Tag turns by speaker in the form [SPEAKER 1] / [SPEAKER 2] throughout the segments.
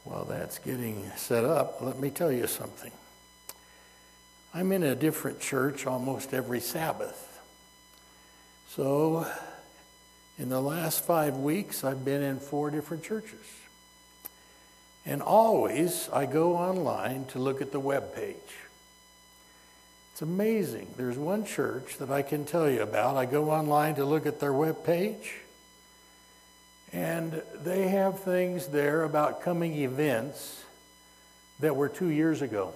[SPEAKER 1] While that's getting set up, let me tell you something. I'm in a different church almost every Sabbath. So, in the last 5 weeks, I've been in 4 different churches. And always, I go online to look at the web page. It's amazing. There's one church that I can tell you about. I go online to look at their web page, and they have things there about coming events that were 2 years ago.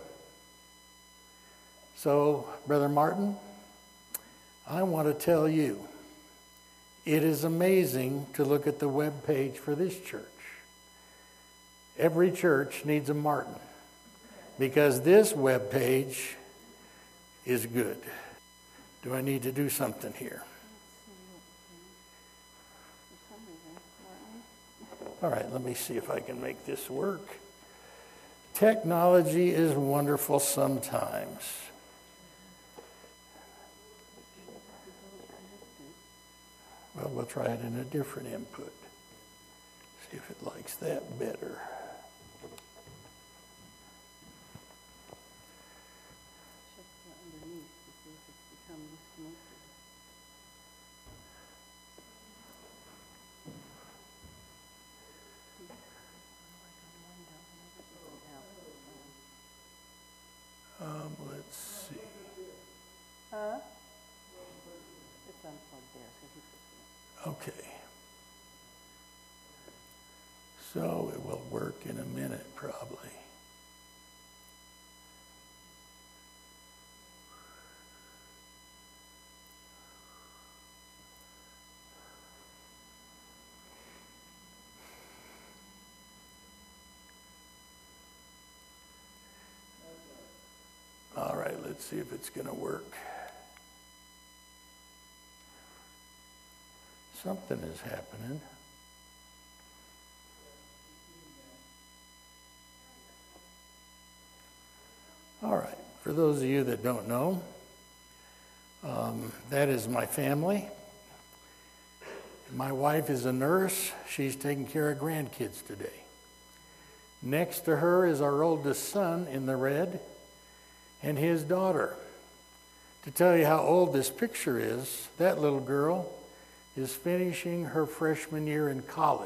[SPEAKER 1] So, Brother Martin, I want to tell you, it is amazing to look at the web page for this church. Every church needs a Martin, because this web page is good. Do I need to do something here? All right, let me see if I can make this work. Technology is wonderful sometimes. Well, we'll try it in a different input. See if it likes that better. Let's see.
[SPEAKER 2] It's unplugged there, so he puts it in.
[SPEAKER 1] Okay. So it will work in a minute, probably. All right, let's see if it's going to work. Something is happening. All right, for those of you that don't know, that is my family. My wife is a nurse. She's taking care of grandkids today. Next to her is our oldest son in the red and his daughter. To tell you how old this picture is, that little girl is finishing her freshman year in college.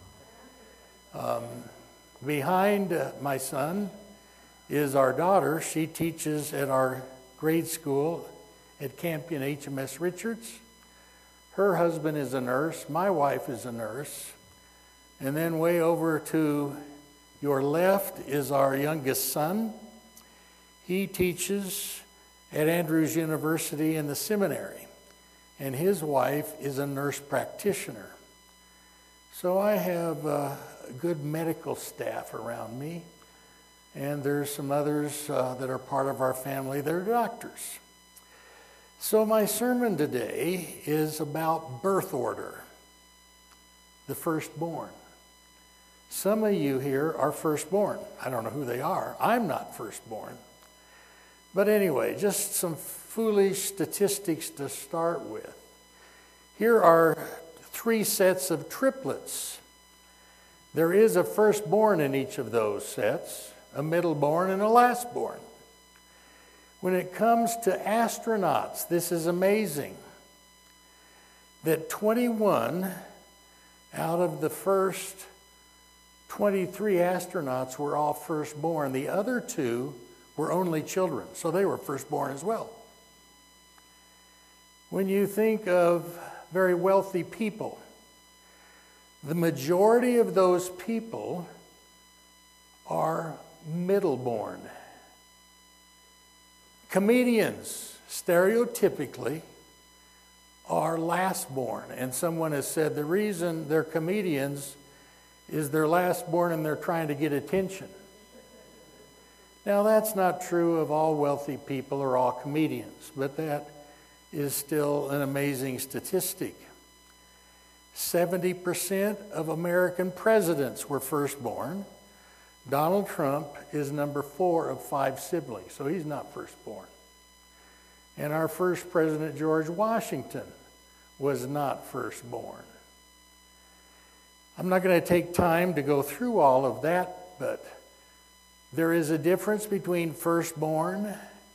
[SPEAKER 1] Behind my son is our daughter. She teaches at our grade school at Campion HMS Richards. Her husband is a nurse. My wife is a nurse. And then way over to your left is our youngest son. He teaches at Andrews University in the seminary, and his wife is a nurse practitioner. So I have a good medical staff around me, and there's some others that are part of our family that are doctors. So my sermon today is about birth order, the firstborn. Some of you here are firstborn. I don't know who they are. I'm not firstborn. But anyway, just some foolish statistics to start with. Here are 3 sets of triplets. There is a firstborn in each of those sets, a middleborn, and a lastborn. When it comes to astronauts, this is amazing, that 21 out of the first 23 astronauts were all firstborn. The other 2 were only children, so they were firstborn as well. When you think of very wealthy people, the majority of those people are middleborn. Comedians, stereotypically, are lastborn. And someone has said the reason they're comedians is they're lastborn and they're trying to get attention. Now, that's not true of all wealthy people or all comedians, but that is still an amazing statistic. 70% of American presidents were firstborn. Donald Trump is number 4 of 5 siblings, so he's not firstborn. And our first president, George Washington, was not firstborn. I'm not going to take time to go through all of that but there is a difference between firstborn,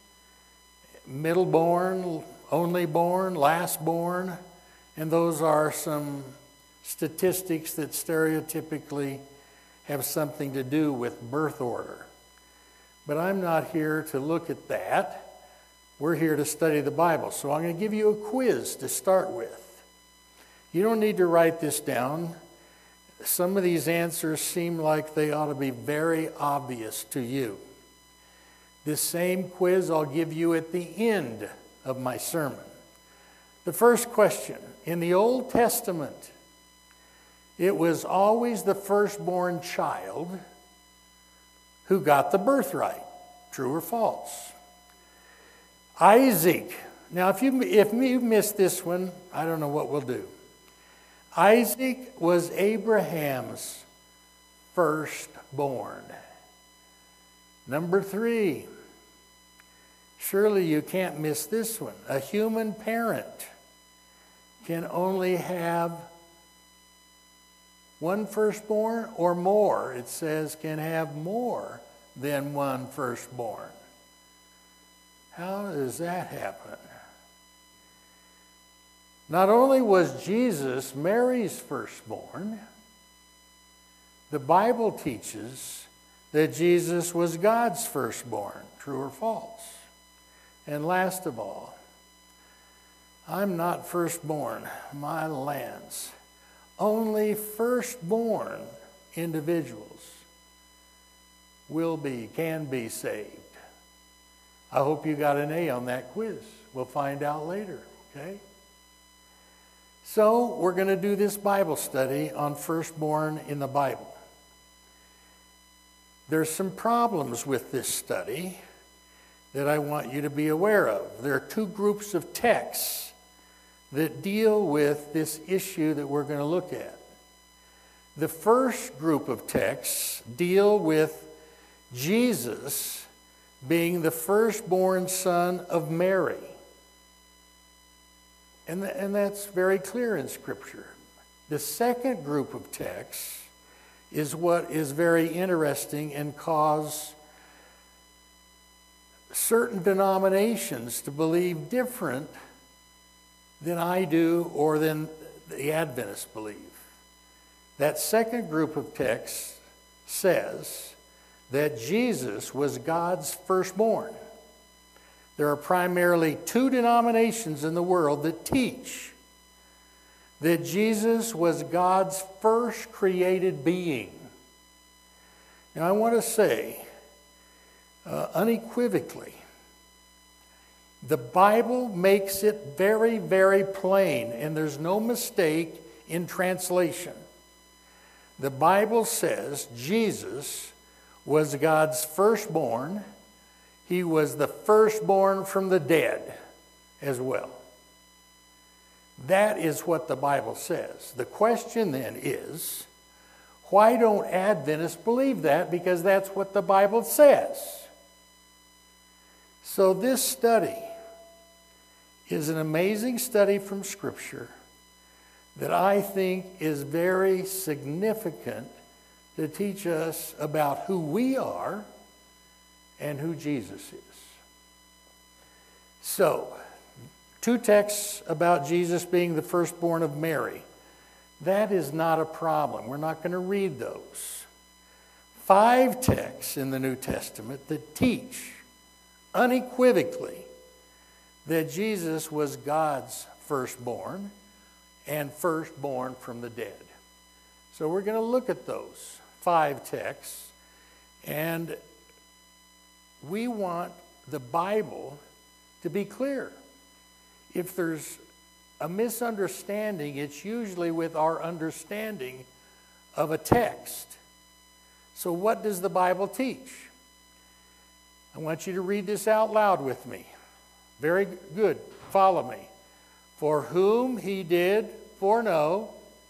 [SPEAKER 1] middleborn, onlyborn, lastborn, and those are some statistics that stereotypically have something to do with birth order. But I'm not here to look at that. We're here to study the Bible. So I'm going to give you a quiz to start with. You don't need to write this down. Some of these answers seem like they ought to be very obvious to you. This same quiz I'll give you at the end of my sermon. The first question, in the Old Testament, it was always the firstborn child who got the birthright. True or false? Isaac. Now, if you missed this one, I don't know what we'll do. Isaac was Abraham's firstborn. Number 3. Surely you can't miss this one. A human parent can only have one firstborn or more. It says can have more than one firstborn. How does that happen? Not only was Jesus Mary's firstborn, the Bible teaches that Jesus was God's firstborn. True or false? And last of all, I'm not firstborn, my lands. Only firstborn individuals can be saved. I hope you got an A on that quiz. We'll find out later, okay? So we're going to do this Bible study on firstborn in the Bible. There's some problems with this study that I want you to be aware of. There are 2 groups of texts that deal with this issue that we're going to look at. The first group of texts deal with Jesus being the firstborn son of Mary. And that's very clear in Scripture. The second group of texts is what is very interesting and cause certain denominations to believe different than I do or than the Adventists believe. That second group of texts says that Jesus was God's firstborn. There are primarily 2 denominations in the world that teach that Jesus was God's first created being. Now I want to say unequivocally, the Bible makes it very, very plain, and there's no mistake in translation. The Bible says Jesus was God's firstborn. He was the firstborn from the dead as well. That is what the Bible says. The question then is, why don't Adventists believe that? Because that's what the Bible says. So this study is an amazing study from Scripture that I think is very significant to teach us about who we are and who Jesus is. So, 2 texts about Jesus being the firstborn of Mary. That is not a problem. We're not going to read those. 5 texts in the New Testament that teach unequivocally that Jesus was God's firstborn and firstborn from the dead. So we're going to look at those 5 texts, and we want the Bible to be clear. If there's a misunderstanding, it's usually with our understanding of a text. So what does the Bible teach? I want you to read this out loud with me. Very good. Follow me. For whom he did foreknow,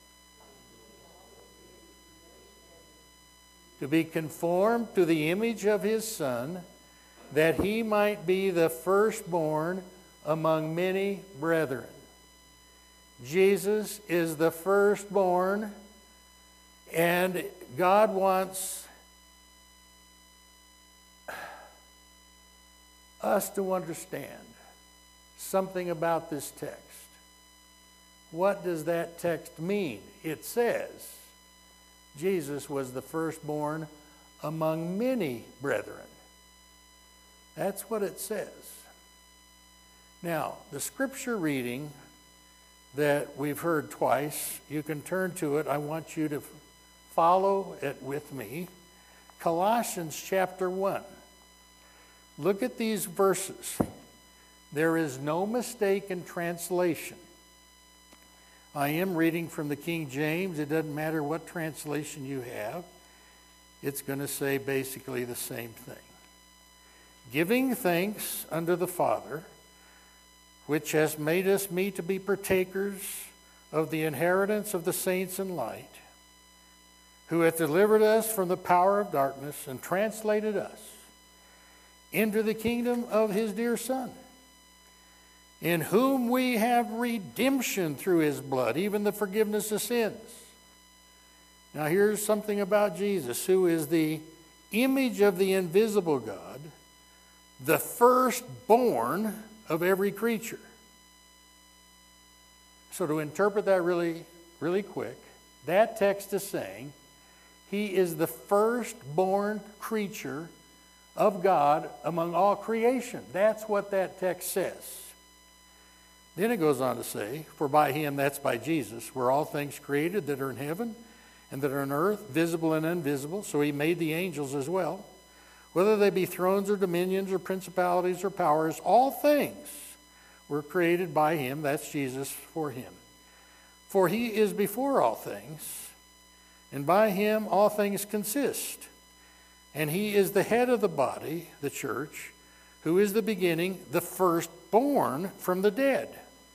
[SPEAKER 1] to be conformed to the image of his Son, that he might be the firstborn among many brethren. Jesus is the firstborn, and God wants us to understand something about this text. What does that text mean? It says Jesus was the firstborn among many brethren. That's what it says. Now, the scripture reading that we've heard twice, you can turn to it. I want you to follow it with me. Colossians chapter 1. Look at these verses. There is no mistake in translation. I am reading from the King James. It doesn't matter what translation you have. It's going to say basically the same thing. Giving thanks unto the Father, which has made us meet to be partakers of the inheritance of the saints in light, who hath delivered us from the power of darkness and translated us into the kingdom of his dear Son, in whom we have redemption through his blood, even the forgiveness of sins. Now here's something about Jesus, who is the image of the invisible God, the firstborn of every creature. So to interpret that really quick, that text is saying he is the firstborn creature of God among all creation. That's what that text says. Then it goes on to say, for by him, that's by Jesus, were all things created that are in heaven and that are on earth, visible and invisible. So he made the angels as well. Whether they be thrones or dominions or principalities or powers, all things were created by him, that's Jesus, for him. For he is before all things, and by him all things consist. And he is the head of the body, the church, who is the beginning, the firstborn from the dead.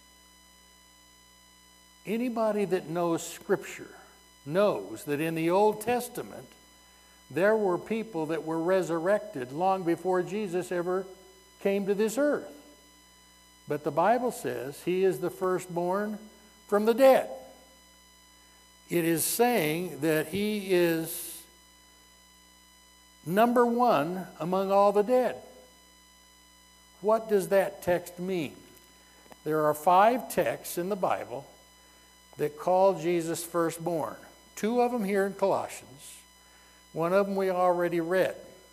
[SPEAKER 1] Anybody that knows Scripture knows that in the Old Testament, there were people that were resurrected long before Jesus ever came to this earth. But the Bible says he is the firstborn from the dead. It is saying that he is number one among all the dead. What does that text mean? There are 5 texts in the Bible that call Jesus firstborn. 2 of them here in Colossians. One of them we already read.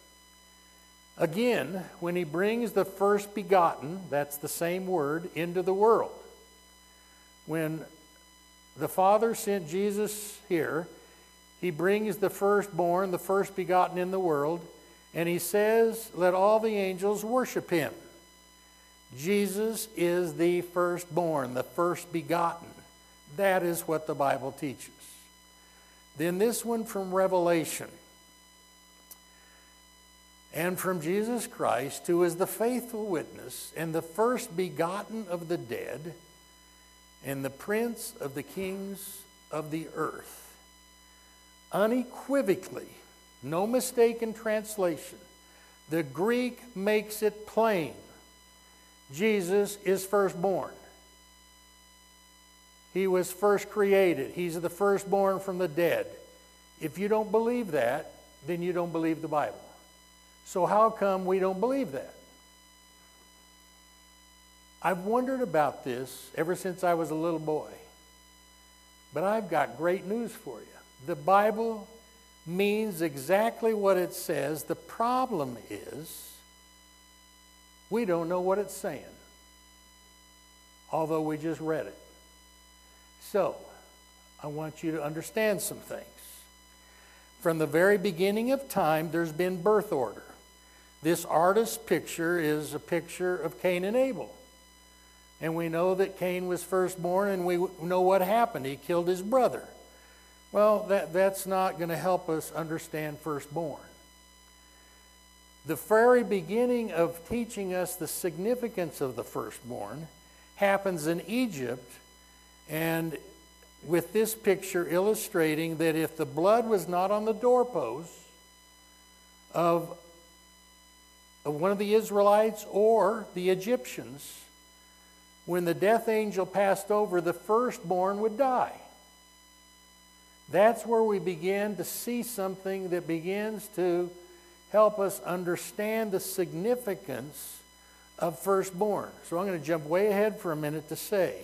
[SPEAKER 1] Again, when he brings the first begotten, that's the same word, into the world. When the Father sent Jesus here, he brings the firstborn, the first begotten in the world, and he says, let all the angels worship him. Jesus is the firstborn, the first begotten. That is what the Bible teaches. Then this one from Revelation. And from Jesus Christ, who is the faithful witness and the first begotten of the dead and the prince of the kings of the earth. Unequivocally, no mistake in translation, the Greek makes it plain. Jesus is firstborn. He was first created. He's the firstborn from the dead. If you don't believe that, then you don't believe the Bible. So how come we don't believe that? I've wondered about this ever since I was a little boy. But I've got great news for you. The Bible means exactly what it says. The problem is we don't know what it's saying, although we just read it. So, I want you to understand some things. From the very beginning of time, there's been birth order. This artist's picture is a picture of Cain and Abel. And we know that Cain was firstborn, and we know what happened. He killed his brother. Well, that's not going to help us understand firstborn. The very beginning of teaching us the significance of the firstborn happens in Egypt, and with this picture illustrating that if the blood was not on the doorposts of one of the Israelites or the Egyptians, when the death angel passed over, the firstborn would die. That's where we begin to see something that begins to help us understand the significance of firstborn. So I'm going to jump way ahead for a minute to say,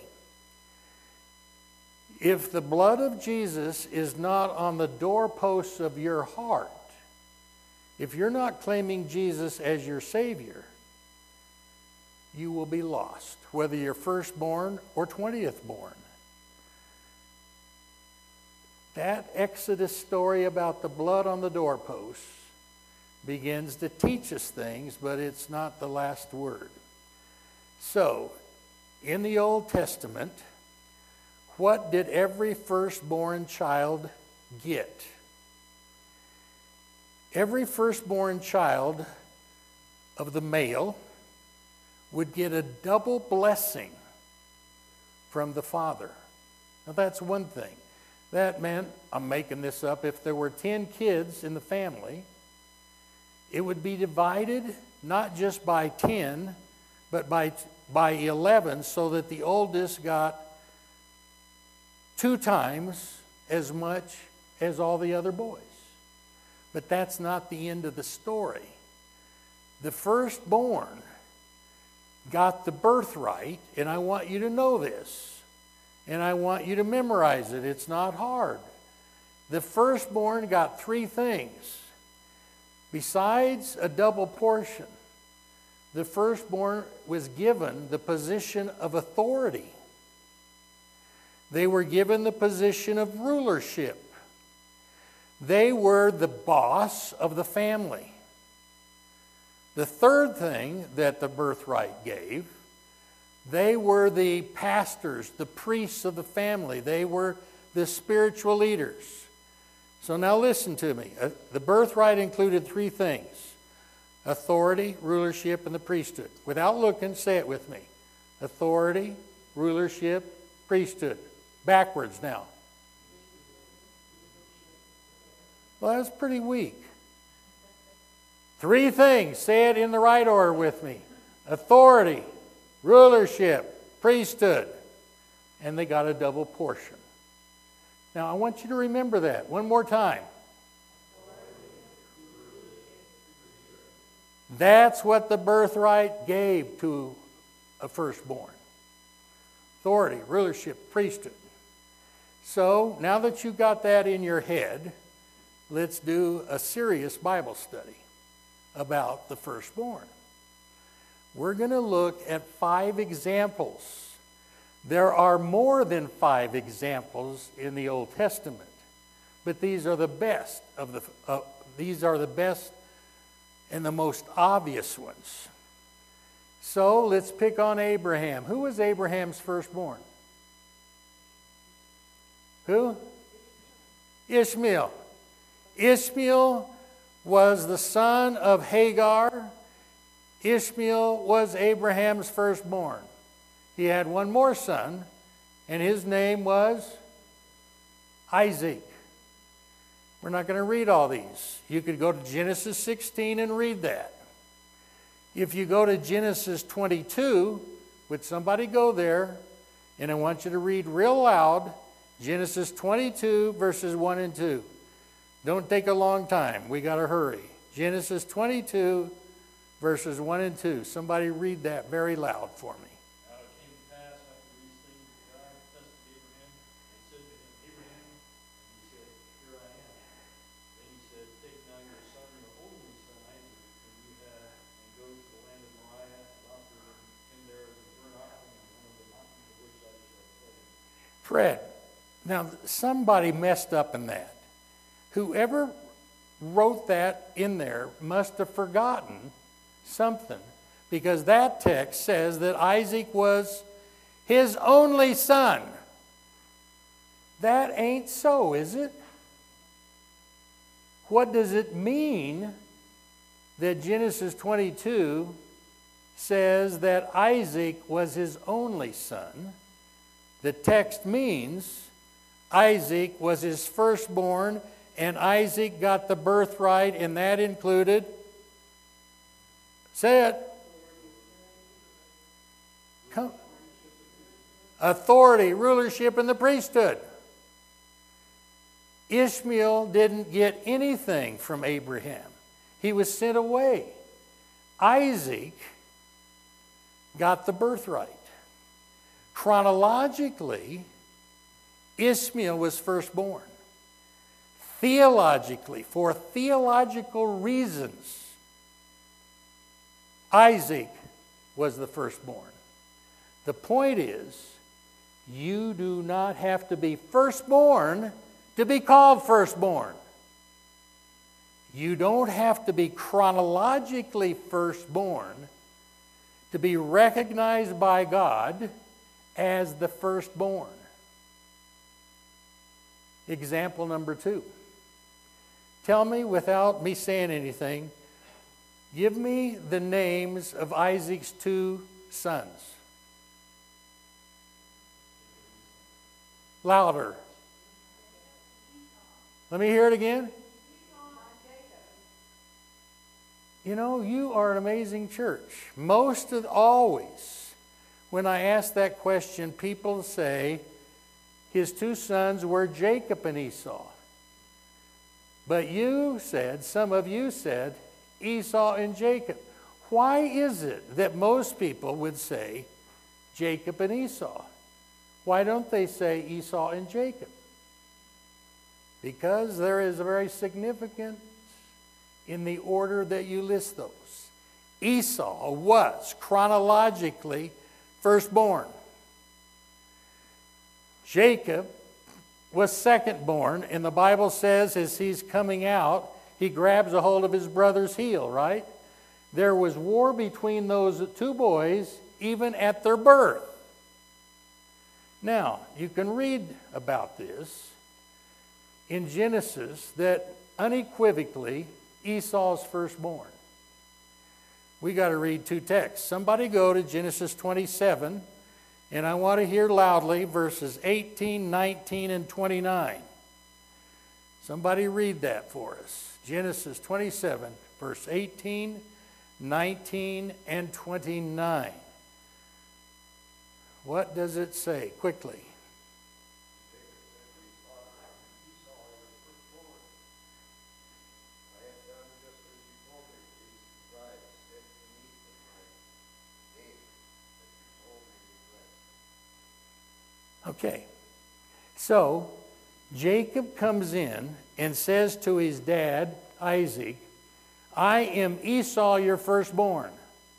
[SPEAKER 1] if the blood of Jesus is not on the doorposts of your heart, if you're not claiming Jesus as your Savior, you will be lost, whether you're firstborn or 20th born. That Exodus story about the blood on the doorposts begins to teach us things, but it's not the last word. So, in the Old Testament, what did every firstborn child get? Every firstborn child of the male would get a double blessing from the father. Now that's one thing. That meant, I'm making this up, if there were 10 kids in the family, it would be divided not just by 10, but by 11, so that the oldest got 2 times as much as all the other boys. But that's not the end of the story. The firstborn got the birthright, and I want you to know this, and I want you to memorize it. It's not hard. The firstborn got 3 things. Besides a double portion, the firstborn was given the position of authority. They were given the position of rulership. They were the boss of the family. The third thing that the birthright gave, they were the pastors, the priests of the family. They were the spiritual leaders. So now listen to me. The birthright included 3 things: authority, rulership, and the priesthood. Without looking, say it with me. Authority, rulership, priesthood. Backwards now. Well, that's pretty weak. 3 things. Say it in the right order with me. Authority, rulership, priesthood. And they got a double portion. Now, I want you to remember that one more time. That's what the birthright gave to a firstborn. Authority, rulership, priesthood. So, now that you got that in your head, let's do a serious Bible study about the firstborn. We're going to look at 5 examples. There are more than 5 examples in the Old Testament, but these are the best and the most obvious ones. So let's pick on Abraham. Who was Abraham's firstborn? Who? Ishmael. Ishmael was the son of Hagar. Ishmael was Abraham's firstborn. He had one more son, and his name was Isaac. We're not going to read all these. You could go to Genesis 16 and read that. If you go to Genesis 22, would somebody go there? And I want you to read real loud Genesis 22, verses 1 and 2. Don't take a long time. We got to hurry. Genesis 22, verses 1 and 2. Somebody read that very loud for me.
[SPEAKER 3] Now it came to pass after these things that God tested Abraham and said to him, Abraham, and he said, Here I am. Then he said, Take now your son, your only son Isaac, whom you have, and go to the land of Moriah and offer him there as a burnt offering on one of the mountains of which I shall tell you.
[SPEAKER 1] Fred, now somebody messed up in that. Whoever wrote that in there must have forgotten something, because that text says that Isaac was his only son. That ain't so, is it? What does it mean that Genesis 22 says that Isaac was his only son? The text means Isaac was his firstborn, and Isaac got the birthright, and that included, say it, authority, rulership, and the priesthood. Ishmael didn't get anything from Abraham. He was sent away. Isaac got the birthright. Chronologically, Ishmael was firstborn. Theologically, for theological reasons, Isaac was the firstborn. The point is, you do not have to be firstborn to be called firstborn. You don't have to be chronologically firstborn to be recognized by God as the firstborn. Example number 2. Tell me without me saying anything, give me the names of Isaac's 2 sons. Louder. Let me hear it again. You know, you are an amazing church. Always, when I ask that question, people say his 2 sons were Jacob and Esau. But some of you said, Esau and Jacob. Why is it that most people would say Jacob and Esau? Why don't they say Esau and Jacob? Because there is a very significance in the order that you list those. Esau was chronologically firstborn. Jacob was secondborn, and the Bible says as he's coming out, he grabs a hold of his brother's heel, right? There was war between those 2 boys even at their birth. Now, you can read about this in Genesis that unequivocally Esau's firstborn. We got to read 2 texts. Somebody go to Genesis 27, and I want to hear loudly verses 18, 19, and 29. Somebody read that for us. Genesis 27, verse 18, 19, and 29. What does it say? Quickly. Okay, so Jacob comes in and says to his dad, Isaac, I am Esau, your firstborn.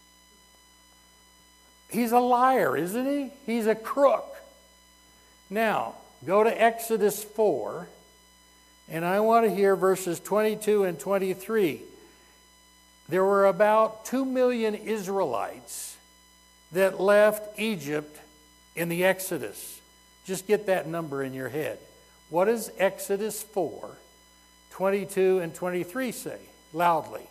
[SPEAKER 1] He's a liar, isn't he? He's a crook. Now, go to Exodus 4, and I want to hear verses 22 and 23. There were about 2 million Israelites that left Egypt in the Exodus. Just get that number in your head. What does Exodus 4, 22 and 23 say? Loudly.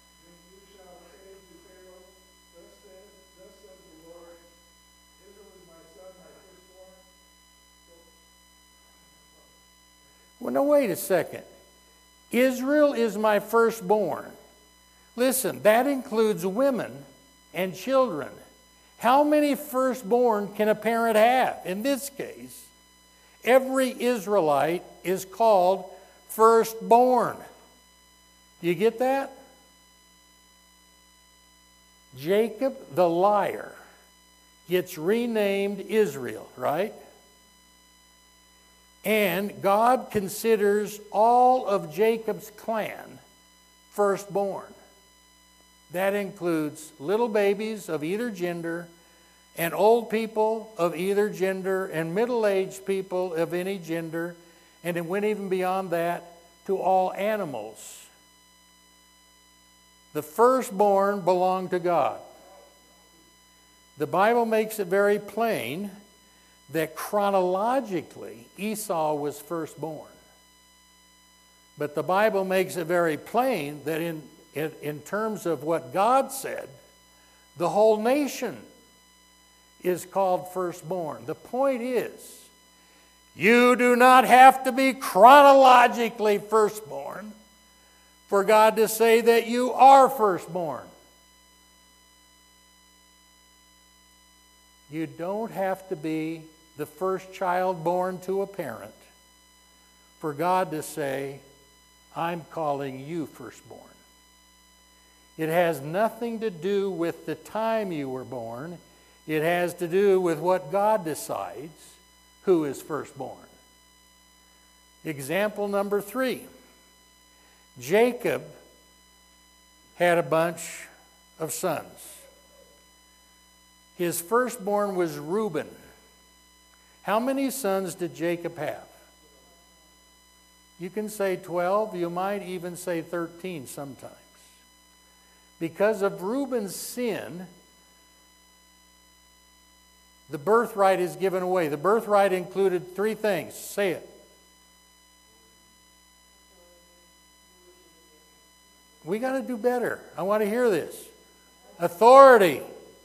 [SPEAKER 1] Well, no, wait a second. Israel is my firstborn. Listen, that includes women and children. How many firstborn can a parent have? In this case, every Israelite is called firstborn. Do you get that? Jacob the liar gets renamed Israel, right? And God considers all of Jacob's clan firstborn. That includes little babies of either gender, and old people of either gender, and middle-aged people of any gender, and it went even beyond that to all animals. The firstborn belonged to God. The Bible makes it very plain that chronologically Esau was firstborn. But the Bible makes it very plain that in terms of what God said, the whole nation is called firstborn. The point is, you do not have to be chronologically firstborn for God to say that you are firstborn. You don't have to be the first child born to a parent for God to say, I'm calling you firstborn. It has nothing to do with the time you were born. It has to do with what God decides who is firstborn. Example number 3. Jacob had a bunch of sons. His firstborn was Reuben. How many sons did Jacob have? You can say 12, you might even say 13 sometimes. Because of Reuben's sin, the birthright is given away. The birthright included 3 things. Say it. We got to do better. I want to hear this. Authority.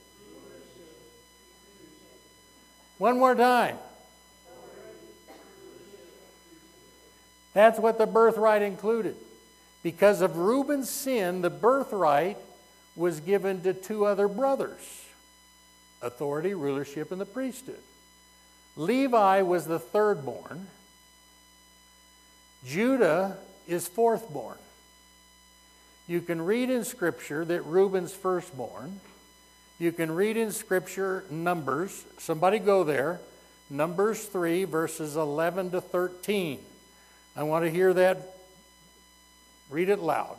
[SPEAKER 1] One more time. That's what the birthright included. Because of Reuben's sin, the birthright was given to 2 other brothers. Authority, rulership, and the priesthood. Levi was the 3rd born. Judah is 4th born. You can read in Scripture that Reuben's firstborn. You can read in Scripture Numbers. Somebody go there. Numbers 3, verses 11 to 13. I want to hear that. Read it loud.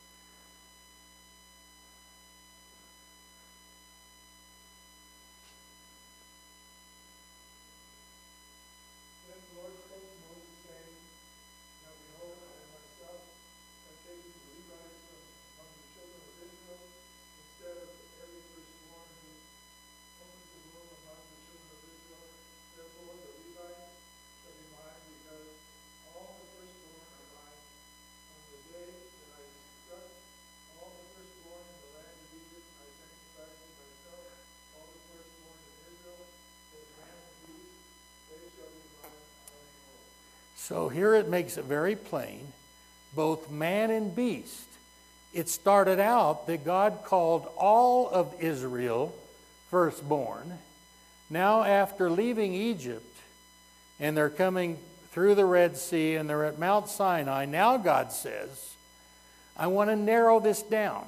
[SPEAKER 1] So here it makes it very plain, both man and beast. It started out that God called all of Israel firstborn. Now after leaving Egypt, and they're coming through the Red Sea, and they're at Mount Sinai, now God says, I want to narrow this down.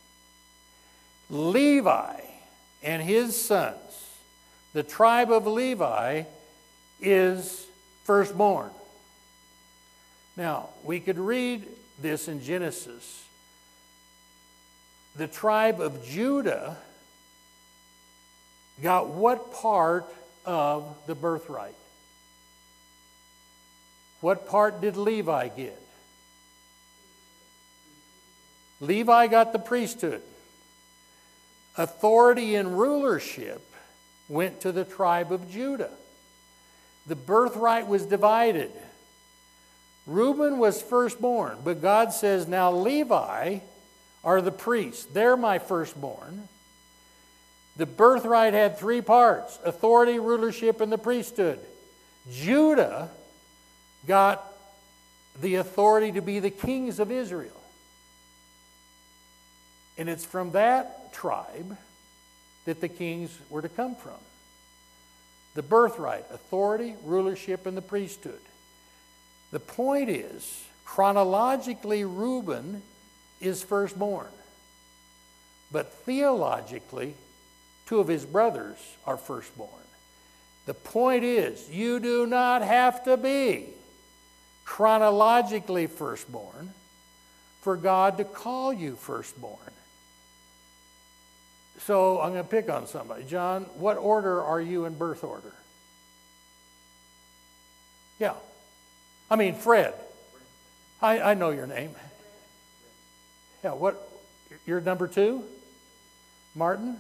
[SPEAKER 1] Levi and his sons, the tribe of Levi is firstborn. Now, we could read this in Genesis. The tribe of Judah got what part of the birthright? What part did Levi get? Levi got the priesthood. Authority and rulership went to the tribe of Judah. The birthright was divided. Reuben was firstborn, but God says, now Levi are the priests. They're my firstborn. The birthright had 3 parts: authority, rulership, and the priesthood. Judah got the authority to be the kings of Israel. And it's from that tribe that the kings were to come from. The birthright, authority, rulership, and the priesthood. The point is, chronologically, Reuben is firstborn. But theologically, 2 of his brothers are firstborn. The point is, you do not have to be chronologically firstborn for God to call you firstborn. So I'm going to pick on somebody. John, what order are you in birth order? Yeah. I mean, Fred. I know your name. Yeah, what? You're number 2? Martin?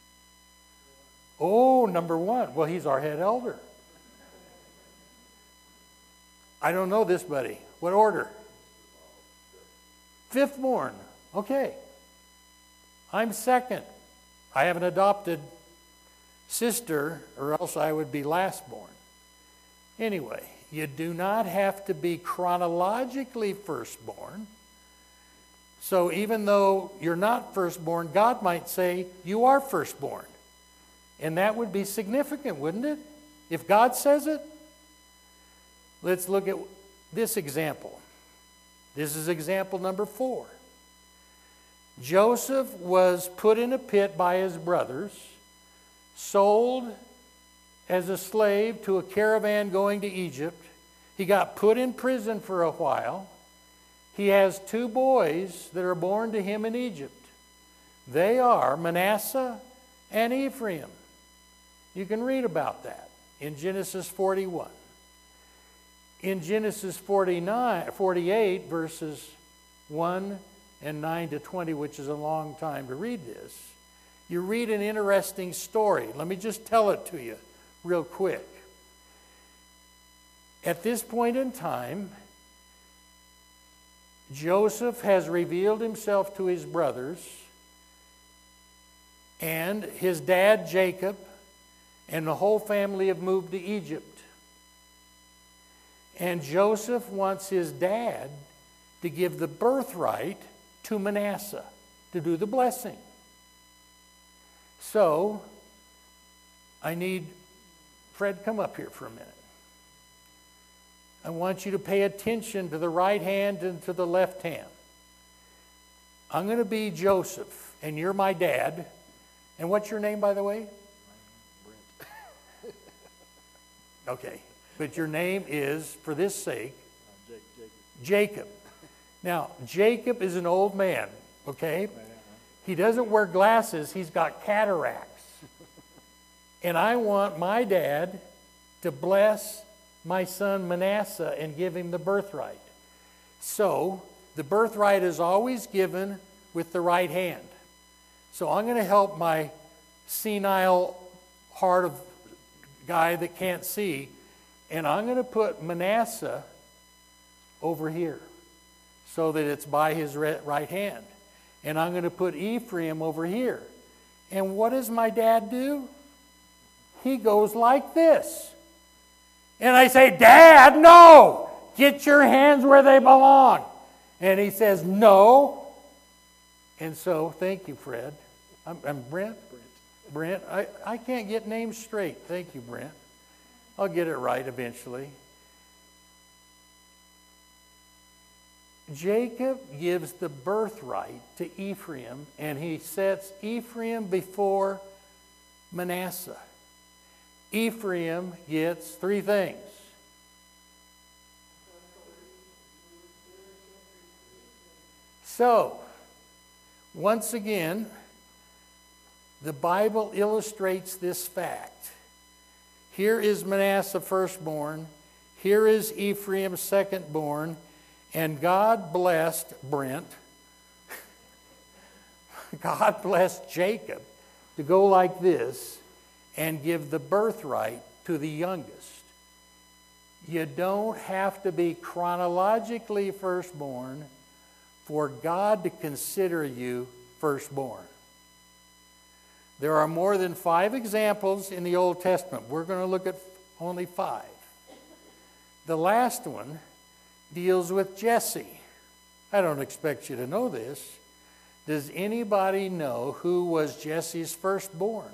[SPEAKER 1] Oh, number 1. Well, he's our head elder. I don't know this buddy. What order? 5th born. Okay. I'm 2nd. I have an adopted sister, or else I would be last born. Anyway, you do not have to be chronologically firstborn. So even though you're not firstborn, God might say you are firstborn. And that would be significant, wouldn't it? If God says it? Let's look at this example. This is example number 4. Joseph was put in a pit by his brothers, sold as a slave to a caravan going to Egypt. He got put in prison for a while. He has 2 boys that are born to him in Egypt. They are Manasseh and Ephraim. You can read about that in Genesis 41. In Genesis 48, verses 1 and 9 to 20, which is a long time to read this, you read an interesting story. Let me just tell it to you real quick. At this point in time, Joseph has revealed himself to his brothers, and his dad Jacob and the whole family have moved to Egypt. And Joseph wants his dad to give the birthright to Manasseh, to do the blessing. So, I need Fred, come up here for a minute. I want you to pay attention to the right hand and to the left hand. I'm going to be Joseph, and you're my dad. And what's your name, by the way? Brent. Okay. But your name is, for this sake, Jacob. Now, Jacob is an old man, okay? He doesn't wear glasses. He's got cataracts. And I want my dad to bless my son Manasseh and give him the birthright. So, the birthright is always given with the right hand. So I'm going to help my senile heart of guy that can't see, and I'm going to put Manasseh over here so that it's by his right hand. And I'm going to put Ephraim over here. And what does my dad do? He goes like this. And I say, Dad, no! Get your hands where they belong. And he says, no. And so, thank you, Fred. I'm Brent? Brent. I can't get names straight. Thank you, Brent. I'll get it right eventually. Jacob gives the birthright to Ephraim, and he sets Ephraim before Manasseh. Ephraim gets 3 things. So, once again, the Bible illustrates this fact. Here is Manasseh firstborn. Here is Ephraim secondborn. And God blessed Brent. God blessed Jacob to go like this and give the birthright to the youngest. You don't have to be chronologically firstborn for God to consider you firstborn. There are more than 5 examples in the Old Testament. We're going to look at only 5. The last one deals with Jesse. I don't expect you to know this. Does anybody know who was Jesse's firstborn?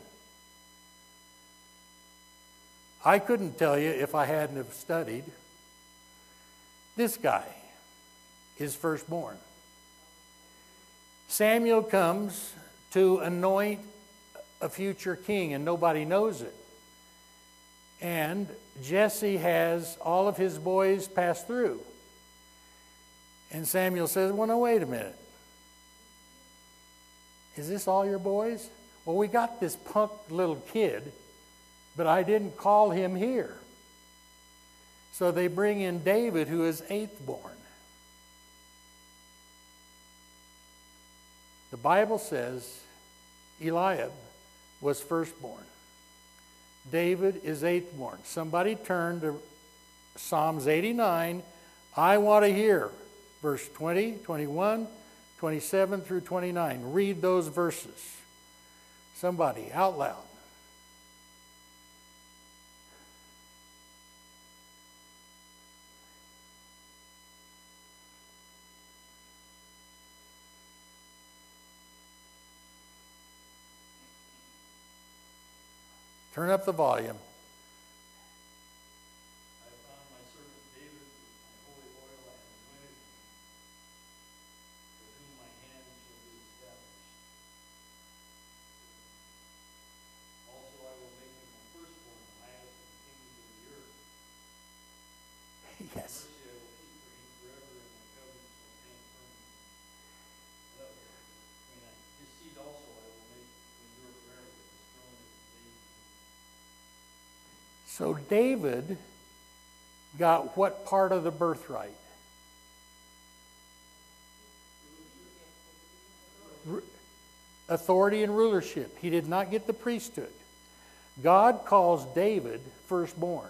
[SPEAKER 1] I couldn't tell you if I hadn't have studied. This guy is firstborn. Samuel comes to anoint a future king, and nobody knows it. And Jesse has all of his boys pass through. And Samuel says, well, no, wait a minute. Is this all your boys? Well, we got this punk little kid, but I didn't call him here. So they bring in David, who is 8th born. The Bible says Eliab was firstborn. David is 8th born. Somebody turn to Psalms 89. I want to hear verse 20, 21, 27 through 29. Read those verses. Somebody, out loud. Turn up the volume.
[SPEAKER 3] I found my servant David with my holy oil and anointed him, with whom my hand shall be established.
[SPEAKER 1] So David got what part of the birthright? Authority and rulership. He did not get the priesthood. God calls David firstborn.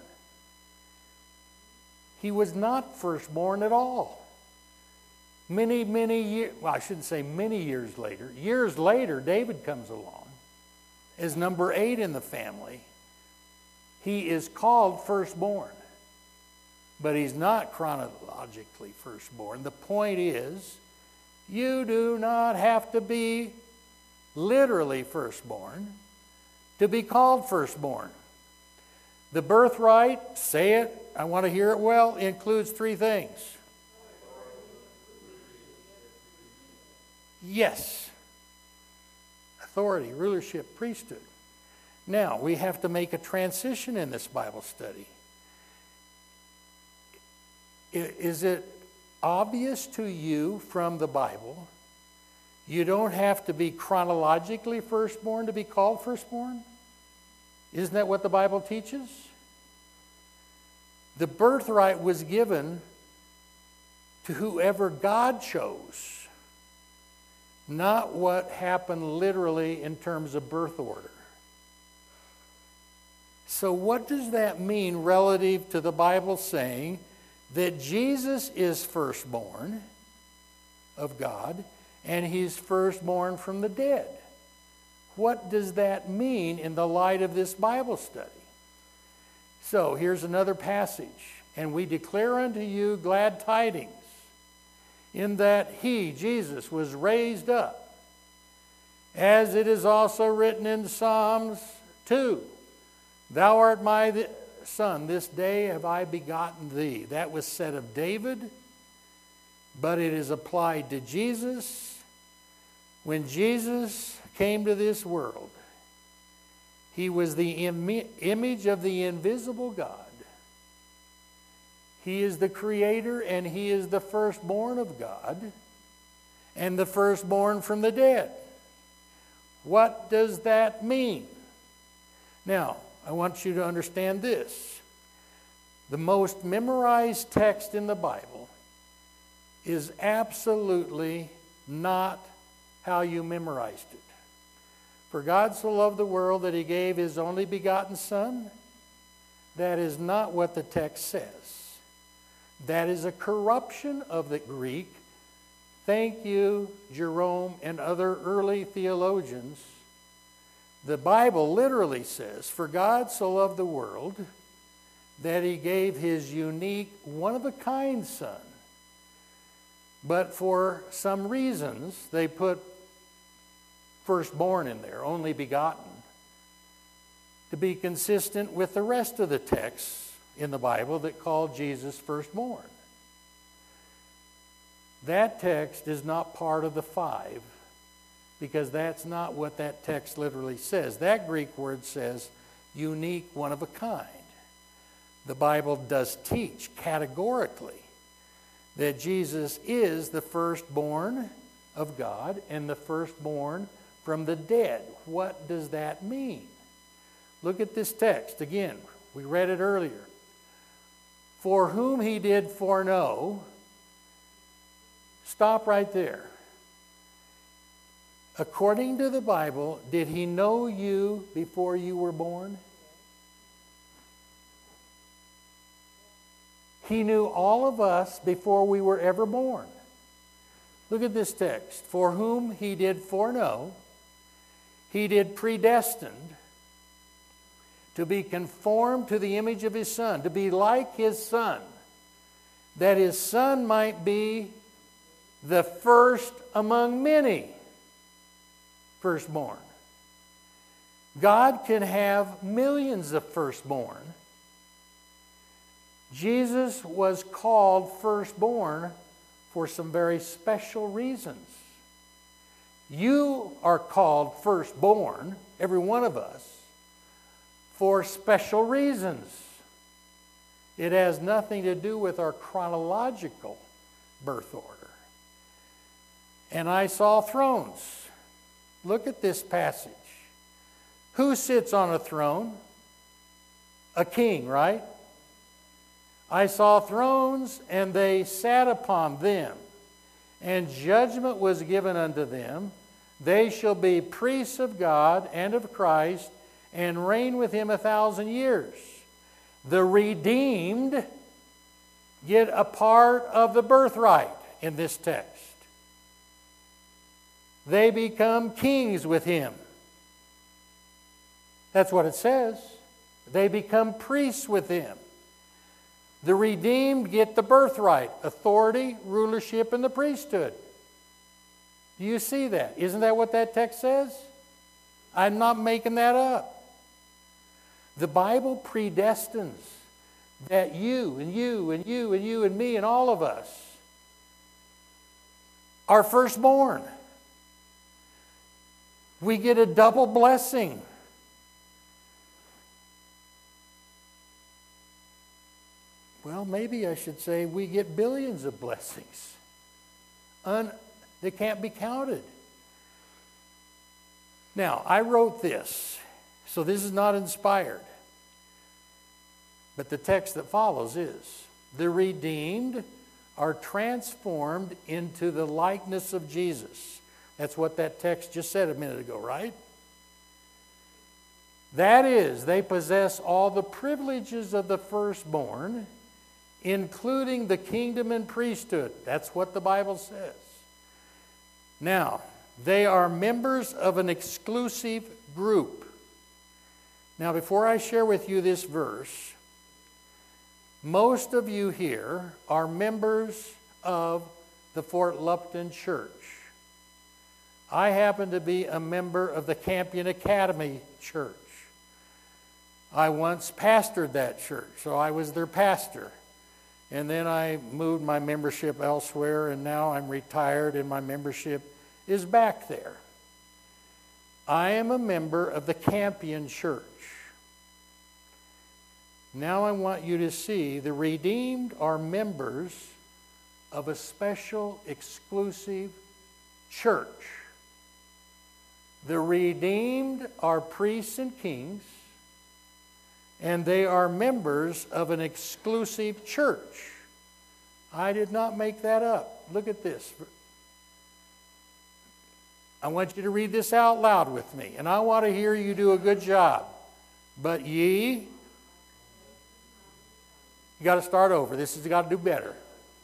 [SPEAKER 1] He was not firstborn at all. Many years, well, I shouldn't say many years later, David comes along as number 8 in the family. He is called firstborn, but he's not chronologically firstborn. The point is, you do not have to be literally firstborn to be called firstborn. The birthright, say it, I want to hear it well, includes 3 things. Yes. Authority, rulership, priesthood. Now, we have to make a transition in this Bible study. Is it obvious to you from the Bible you don't have to be chronologically firstborn to be called firstborn? Isn't that what the Bible teaches? The birthright was given to whoever God chose, not what happened literally in terms of birth order. So what does that mean relative to the Bible saying that Jesus is firstborn of God and he's firstborn from the dead? What does that mean in the light of this Bible study? So here's another passage. And we declare unto you glad tidings, in that he, Jesus, was raised up, as it is also written in Psalms 2, Thou art my son, this day have I begotten thee. That was said of David, but it is applied to Jesus. When Jesus came to this world, he was the image of the invisible God. He is the creator and he is the firstborn of God and the firstborn from the dead. What does that mean? Now, I want you to understand this. The most memorized text in the Bible is absolutely not how you memorized it. For God so loved the world that he gave his only begotten Son. That is not what the text says. That is a corruption of the Greek. Thank you, Jerome and other early theologians. The Bible literally says, For God so loved the world that he gave his unique, one-of-a-kind Son. But for some reasons, they put firstborn in there, only begotten, to be consistent with the rest of the texts in the Bible that call Jesus firstborn. That text is not part of the 5, because that's not what that text literally says. That Greek word says unique, one of a kind. The Bible does teach categorically that Jesus is the firstborn of God and the firstborn from the dead. What does that mean? Look at this text again. We read it earlier. For whom he did foreknow. Stop right there. According to the Bible, did he know you before you were born? He knew all of us before we were ever born. Look at this text. For whom he did foreknow, he did predestined to be conformed to the image of his Son, to be like his Son, that his Son might be the first among many firstborn. God can have millions of firstborn. Jesus was called firstborn for some very special reasons. You are called firstborn, every one of us, for special reasons. It has nothing to do with our chronological birth order. And I saw thrones. Look at this passage. Who sits on a throne? a king, right? I saw thrones, and they sat upon them, and judgment was given unto them. They shall be priests of God and of Christ, and reign with him 1,000 years. The redeemed get a part of the birthright in this text. They become kings with him. That's what it says. They become priests with him. The redeemed get the birthright, authority, rulership, and the priesthood. Do you see that? Isn't that what that text says? I'm not making that up. The Bible predestines that you and you and you and you and me and all of us are firstborn. We get a double blessing. Well, maybe I should say we get billions of blessings. They can't be counted. Now, I wrote this, so this is not inspired. But the text that follows is, the redeemed are transformed into the likeness of Jesus. That's what that text just said a minute ago, right? That is, they possess all the privileges of the firstborn, including the kingdom and priesthood. That's what the Bible says. Now, they are members of an exclusive group. Now, before I share with you this verse, most of you here are members of the Fort Lupton Church. I happen to be a member of the Campion Academy Church. I once pastored that church, so I was their pastor. And then I moved my membership elsewhere, and now I'm retired and my membership is back there. I am a member of the Campion Church. Now I want you to see the redeemed are members of a special, exclusive church. The redeemed are priests and kings, and they are members of an exclusive church. I did not make that up. Look at this. I want you to read this out loud with me, and I want to hear you do a good job. But ye, you got to start over. This has got to do better.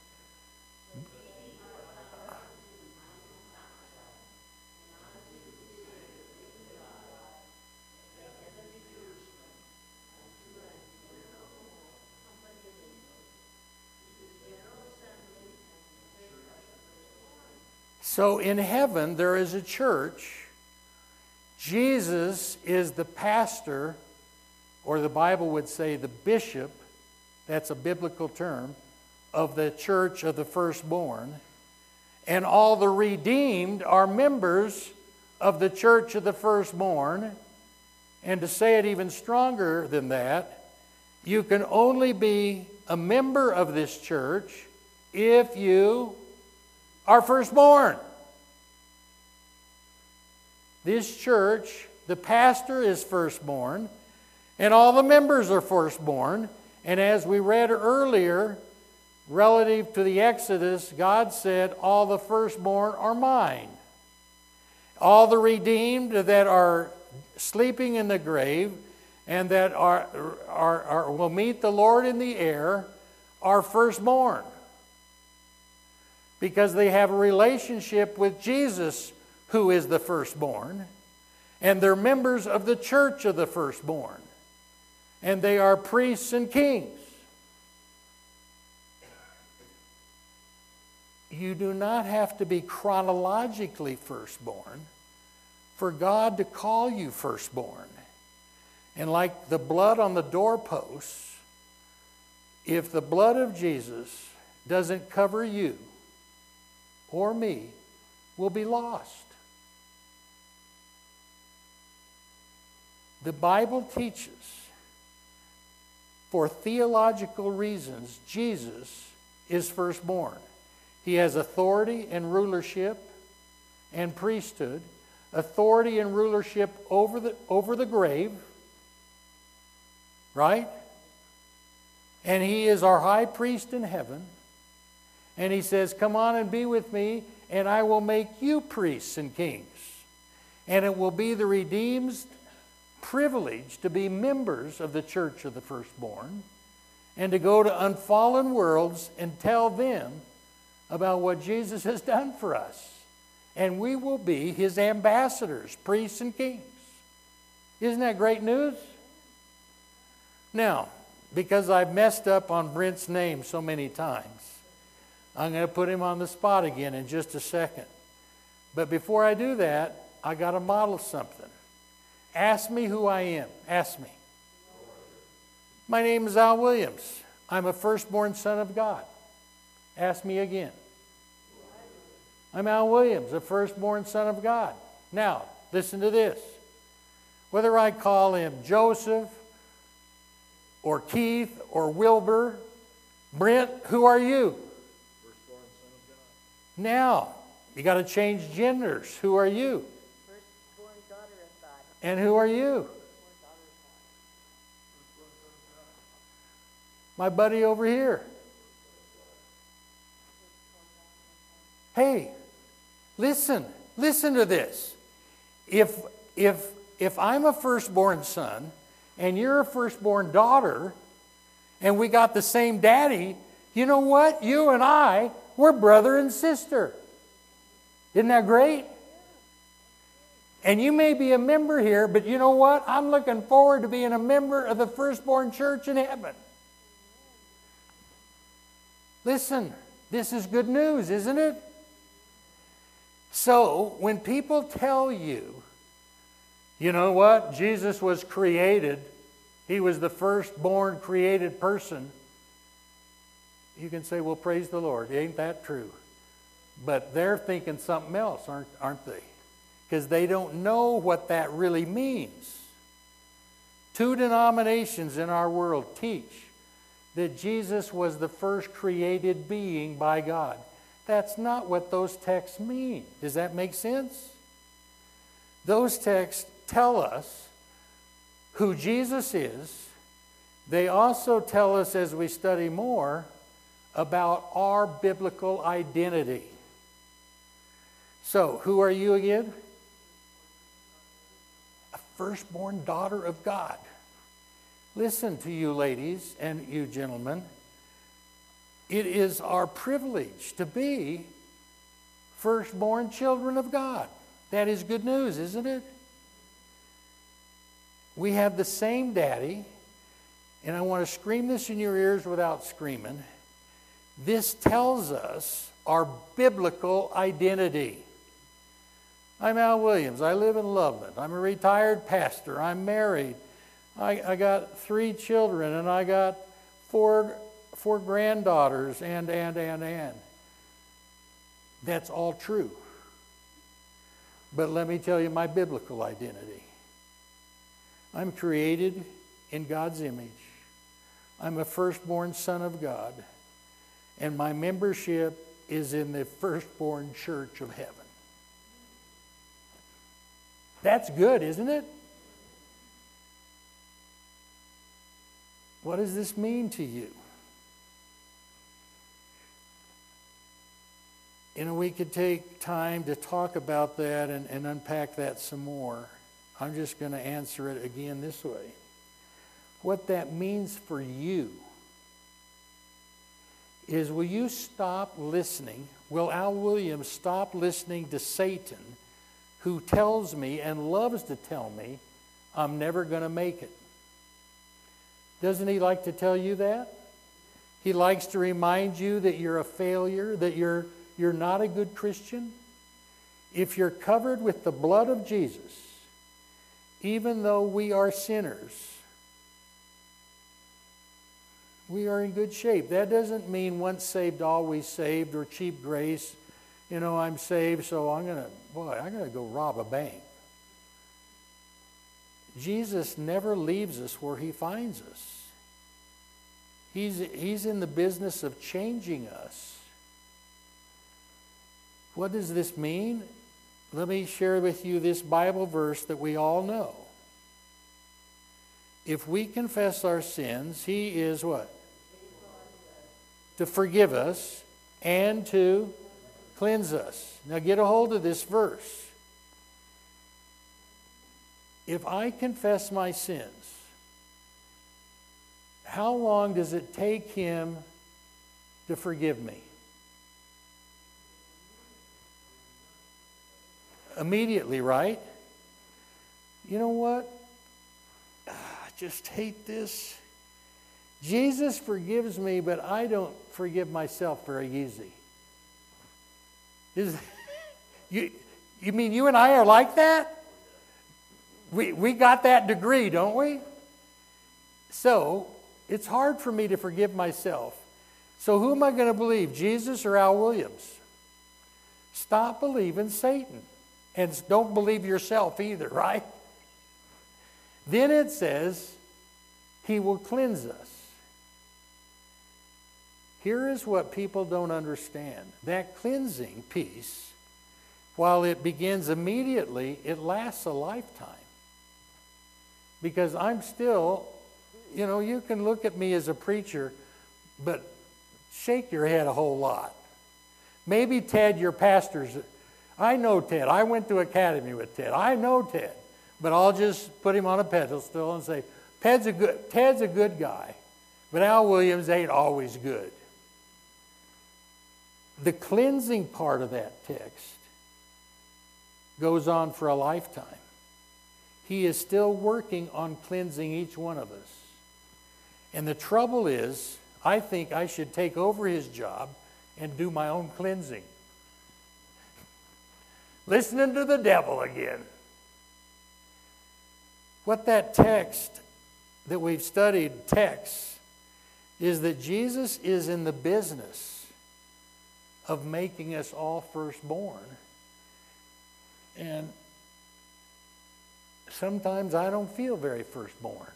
[SPEAKER 1] So in heaven, there is a church. Jesus is the pastor, or the Bible would say the bishop, that's a biblical term, of the church of the firstborn. And all the redeemed are members of the church of the firstborn. And to say it even stronger than that, you can only be a member of this church if you are firstborn. This church, the pastor is firstborn, and all the members are firstborn. And as we read earlier, relative to the Exodus, God said, all the firstborn are mine. All the redeemed that are sleeping in the grave and that will meet the Lord in the air are firstborn, because they have a relationship with Jesus, who is the firstborn, and they're members of the church of the firstborn, and they are priests and kings. You do not have to be chronologically firstborn for God to call you firstborn. And like the blood on the doorposts, if the blood of Jesus doesn't cover you or me, we'll be lost. The Bible teaches, for theological reasons, Jesus is firstborn. He has authority and rulership and priesthood, authority and rulership over the grave, right? And He is our high priest in heaven. And He says, come on and be with me, and I will make you priests and kings. And it will be the redeemed's privilege to be members of the church of the firstborn and to go to unfallen worlds and tell them about what Jesus has done for us. And we will be His ambassadors, priests and kings. Isn't that great news? Now, because I've messed up on Brent's name so many times, I'm going to put him on the spot again in just a second. But before I do that, I got to model something. Ask me who I am. Ask me. My name is Al Williams. I'm a firstborn son of God. Ask me again. I'm Al Williams, a firstborn son of God. Now, listen to this. Whether I call him Joseph or Keith or Wilbur, Brent, who are you?
[SPEAKER 3] Firstborn son of God.
[SPEAKER 1] Now, you got to change genders. Who are you?
[SPEAKER 2] Firstborn daughter of God.
[SPEAKER 1] And who are you?
[SPEAKER 2] Firstborn daughter of God.
[SPEAKER 1] My buddy over here. Hey, listen to this. If I'm a firstborn son and you're a firstborn daughter and we got the same daddy, you know what? You and I, we're brother and sister. Isn't that great? And you may be a member here, but you know what? I'm looking forward to being a member of the firstborn church in heaven. Listen, this is good news, isn't it? So, when people tell you, you know what? Jesus was created. He was the firstborn created person. You can say, well, praise the Lord. Ain't that true? But they're thinking something else, aren't they? Because they don't know what that really means. 2 denominations in our world teach that Jesus was the first created being by God. That's not what those texts mean. Does that make sense? Those texts tell us who Jesus is. They also tell us, as we study more, about our biblical identity. So, who are you again? A firstborn daughter of God. Listen to you ladies and you gentlemen. It is our privilege to be firstborn children of God. That is good news, isn't it? We have the same daddy, and I want to scream this in your ears without screaming. This tells us our biblical identity. I'm Al Williams. I live in Loveland. I'm a retired pastor. I'm married. I got 3 children, and I got 4 granddaughters, and. That's all true. But let me tell you my biblical identity. I'm created in God's image. I'm a firstborn son of God. And my membership is in the firstborn church of heaven. That's good, isn't it? What does this mean to you? You know, we could take time to talk about that and unpack that some more. I'm just going to answer it again this way. What that means for you is, will you stop listening? Will Al Williams stop listening to Satan, who tells me and loves to tell me I'm never going to make it? Doesn't he like to tell you that? He likes to remind you that you're a failure, that you're not a good Christian. If you're covered with the blood of Jesus, even though we are sinners, we are in good shape. That doesn't mean once saved, always saved, or cheap grace. You know, I'm saved, so I'm going to go rob a bank. Jesus never leaves us where he finds us. He's in the business of changing us. What does this mean? Let me share with you this Bible verse that we all know. If we confess our sins, he is what? to forgive us, and to cleanse us. Now get a hold of this verse. If I confess my sins, how long does it take him to forgive me? Immediately, right? You know what? I just hate this. Jesus forgives me, but I don't forgive myself very easy. You mean you and I are like that? We got that degree, don't we? So, it's hard for me to forgive myself. So who am I going to believe, Jesus or Al Williams? Stop believing Satan. And don't believe yourself either, right? Then it says, he will cleanse us. Here is what people don't understand. That cleansing piece, while it begins immediately, it lasts a lifetime. Because I'm still, you can look at me as a preacher, but shake your head a whole lot. Maybe Ted, your pastor's, I know Ted. I went to academy with Ted. I know Ted. But I'll just put him on a pedestal and say, Ted's a good guy. But Al Williams ain't always good. The cleansing part of that text goes on for a lifetime. He is still working on cleansing each one of us. And the trouble is, I think I should take over his job and do my own cleansing. Listening to the devil again. What that text that we've studied texts is that Jesus is in the business of making us all firstborn. And sometimes I don't feel very firstborn.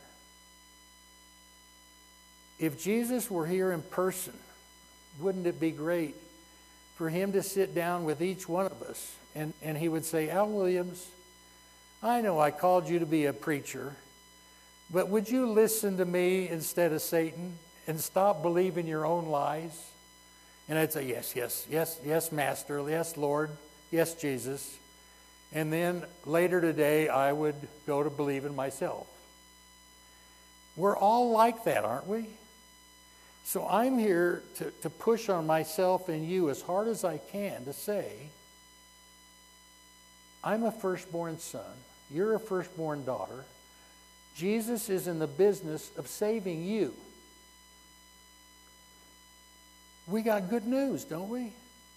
[SPEAKER 1] If Jesus were here in person, wouldn't it be great for him to sit down with each one of us and he would say, Al Williams, I know I called you to be a preacher, but would you listen to me instead of Satan and stop believing your own lies? And I'd say, yes, Master, yes, Lord, yes, Jesus. And then later today, I would go to believe in myself. We're all like that, aren't we? So I'm here to push on myself and you as hard as I can to say, I'm a firstborn son. You're a firstborn daughter. Jesus is in the business of saving you. We got good news, don't we?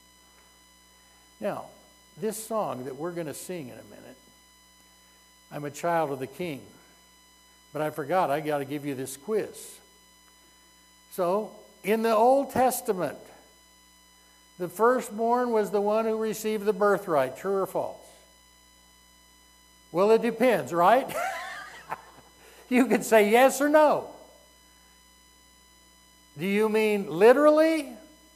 [SPEAKER 1] Now, this song that we're going to sing in a minute, I'm a child of the King. But I forgot, I got to give you this quiz. So, in the Old Testament, the firstborn was the one who received the birthright, true or false? Well, it depends, right? You could say yes or no. Do you mean literally?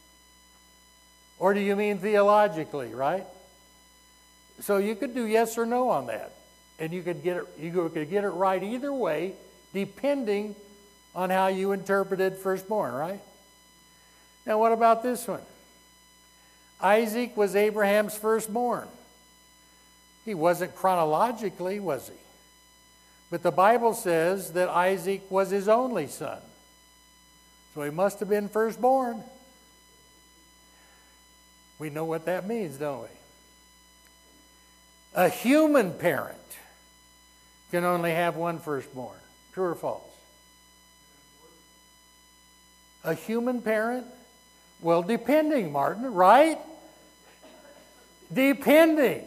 [SPEAKER 1] Or do you mean theologically, right? So you could do yes or no on that. And you could get it right either way, depending on how you interpreted firstborn, right? Now what about this one? Isaac was Abraham's firstborn. He wasn't chronologically, was he? But the Bible says that Isaac was his only son. So he must have been firstborn. We know what that means, don't we? A human parent can only have one firstborn. True or false? A human parent? Well, depending, Martin, right? Depending.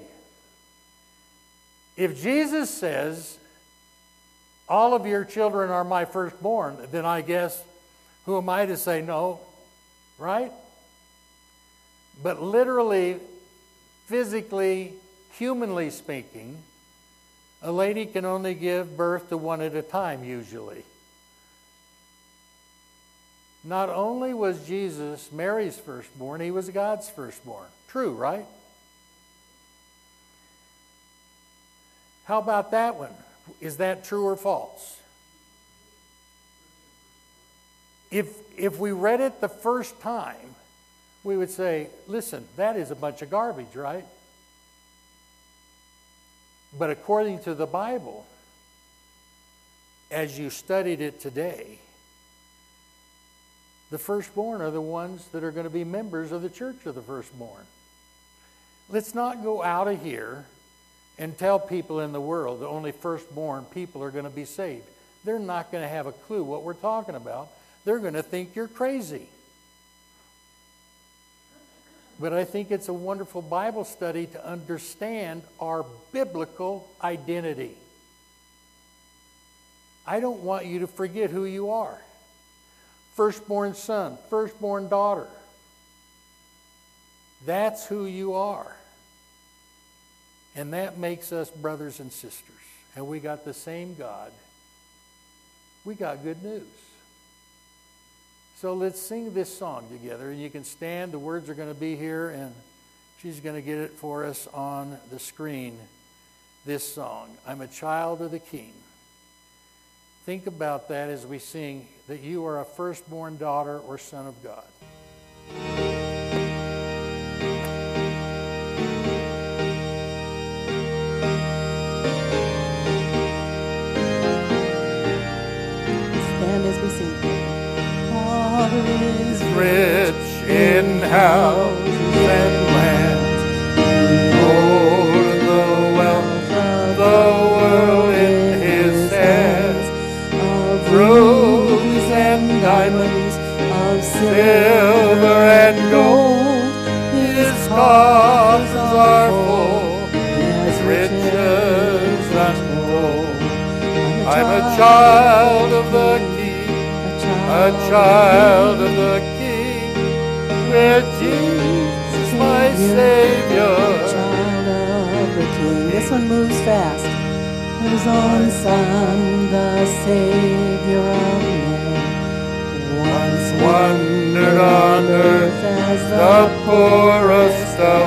[SPEAKER 1] If Jesus says, all of your children are my firstborn, then I guess, who am I to say no, right? But literally, physically, humanly speaking, a lady can only give birth to one at a time, usually. Not only was Jesus Mary's firstborn, he was God's firstborn. True, right? How about that one? Is that true or false? If we read it the first time, we would say, listen, that is a bunch of garbage, right? But according to the Bible, as you studied it today, the firstborn are the ones that are going to be members of the church of the firstborn. Let's not go out of here and tell people in the world that only firstborn people are going to be saved. They're not going to have a clue what we're talking about. They're going to think you're crazy. But I think it's a wonderful Bible study to understand our biblical identity. I don't want you to forget who you are. Firstborn son, firstborn daughter. That's who you are. And that makes us brothers and sisters. And we got the same God. We got good news. So let's sing this song together. And you can stand. The words are going to be here. And she's going to get it for us on the screen. This song, I'm a child of the King. Think about that as we sing that you are a firstborn daughter or son of God.
[SPEAKER 2] Stand as we sing. Father is
[SPEAKER 1] Rich in houses and lands, Lord of the wealth of the world in his hands, of rubies and diamonds, of silver and gold. His coffers are full, his riches untold. I'm a child of the King, a child of the King, with Jesus my Savior.
[SPEAKER 2] child of the King. This one moves fast. His own Son, the Savior of men, once
[SPEAKER 1] Wandered on earth
[SPEAKER 2] as
[SPEAKER 1] the poorest of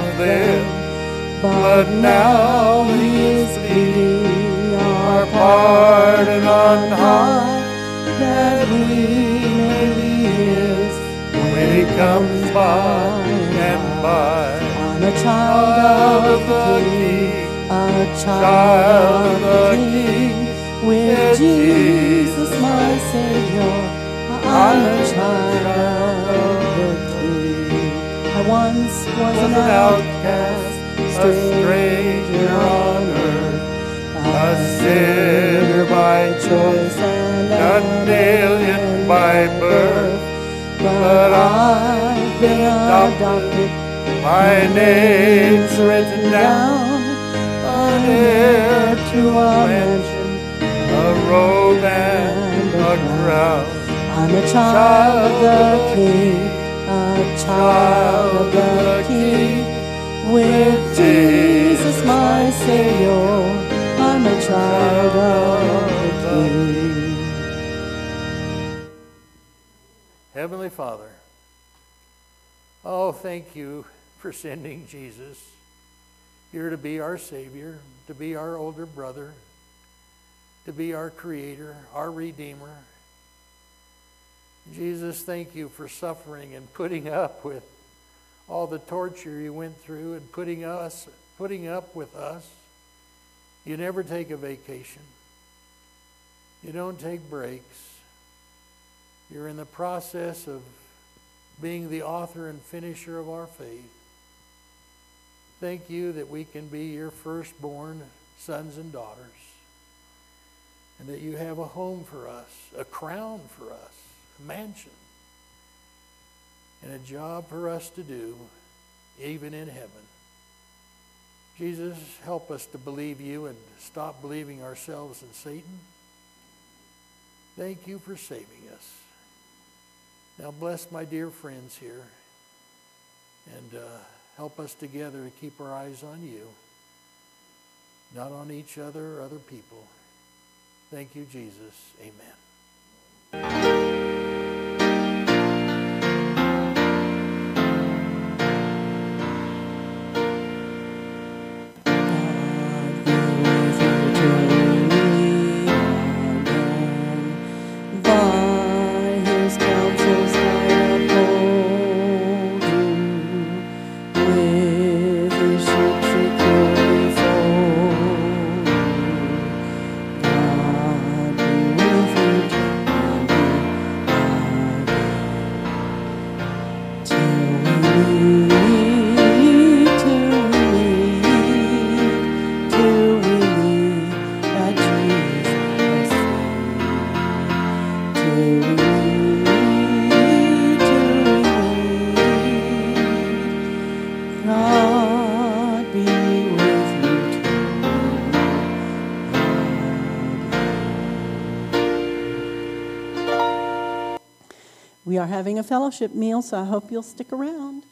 [SPEAKER 1] them, but now he is pleading our pardon on high, that we may be his when he comes by and by.
[SPEAKER 2] I'm a child of the King, a child of the King, with Jesus my Savior. I'm a child of the King. I once was an outcast,
[SPEAKER 1] a stranger on earth, a sinner by choice, and an alien by birth.
[SPEAKER 2] but I've been adopted.
[SPEAKER 1] My name's written down,
[SPEAKER 2] an heir to a mansion,
[SPEAKER 1] a robe and a crown.
[SPEAKER 2] I'm a child of the King, a child of the King, with Jesus my Savior. I'm a child of the King.
[SPEAKER 1] Heavenly Father, oh, thank you for sending Jesus here to be our Savior, to be our older brother, to be our Creator, our Redeemer. Jesus, thank you for suffering and putting up with all the torture you went through and putting up with us. You never take a vacation. You don't take breaks. You're in the process of being the author and finisher of our faith. Thank you that we can be your firstborn sons and daughters, and that you have a home for us, a crown for us, a mansion, and a job for us to do, even in heaven. Jesus, help us to believe you and stop believing ourselves and Satan. Thank you for saving us. Now bless my dear friends here, and help us together to keep our eyes on you, not on each other or other people. Thank you, Jesus. Amen.
[SPEAKER 2] By his counsel We are having a fellowship meal, so I hope you'll stick around.